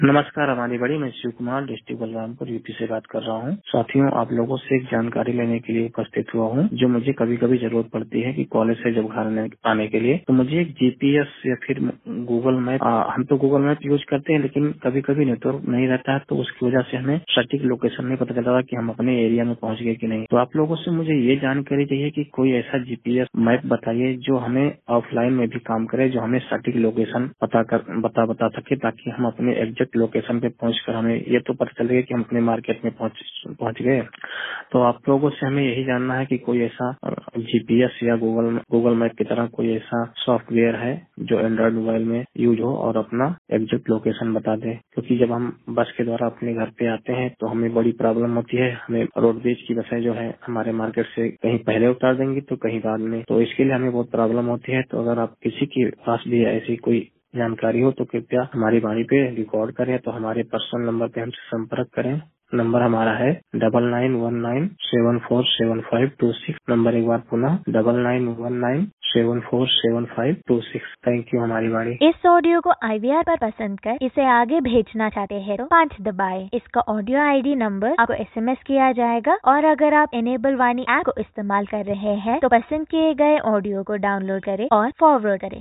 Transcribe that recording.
नमस्कार हमारी बड़ी, मैं शिव कुमार डिस्ट्रिक्ट बलरामपुर यूपी से बात कर रहा हूँ। साथियों, आप लोगों से एक जानकारी लेने के लिए उपस्थित हुआ हूँ, जो मुझे कभी कभी जरूरत पड़ती है कि कॉलेज से जब घर आने के लिए, तो मुझे एक जीपीएस या फिर गूगल मैप, हम तो गूगल मैप यूज करते हैं, लेकिन कभी कभी नेटवर्क नहीं रहता है, तो उसकी वजह से हमें सटीक लोकेशन नहीं पता चलता कि हम अपने एरिया में पहुँच गए कि नहीं। तो आप लोगों से मुझे ये जानकारी चाहिए कि कोई ऐसा जीपीएस मैप बताइए जो हमें ऑफलाइन में भी काम करे, जो हमें सटीक लोकेशन बता सके, ताकि हम अपने एग्जैक्ट लोकेशन पे पहुंचकर हमें ये तो पता चलेगा कि हम अपने मार्केट में पहुंच गए। तो आप लोगों से हमें यही जानना है कि कोई ऐसा जीपीएस या गूगल मैप की तरह कोई ऐसा सॉफ्टवेयर है जो एंड्रॉइड मोबाइल में यूज हो और अपना एग्जैक्ट लोकेशन बता दे। क्योंकि जब हम बस के द्वारा अपने घर पे आते हैं तो हमें बड़ी प्रॉब्लम होती है। हमें रोडवेज की बसें जो है हमारे मार्केट से कहीं पहले उतार देंगी तो कहीं बाद में, तो इसके लिए हमें बहुत प्रॉब्लम होती है। तो अगर आप किसी के पास भी ऐसी कोई जानकारी हो तो कृपया हमारी वाणी पे रिकॉर्ड करें, तो हमारे पर्सनल नंबर पे हमसे संपर्क करें। नंबर हमारा है 9919747526। नंबर एक बार पुनः 9919747526। थैंक यू हमारी वाणी। इस ऑडियो को IVR पर पसंद कर इसे आगे भेजना चाहते हैं तो 5 दबाएं। इसका ऑडियो ID नंबर आपको SMS किया जाएगा, और अगर आप इनेबल वाणी ऐप को इस्तेमाल कर रहे हैं तो पसंद किए गए ऑडियो को डाउनलोड करें और फॉरवर्ड करें।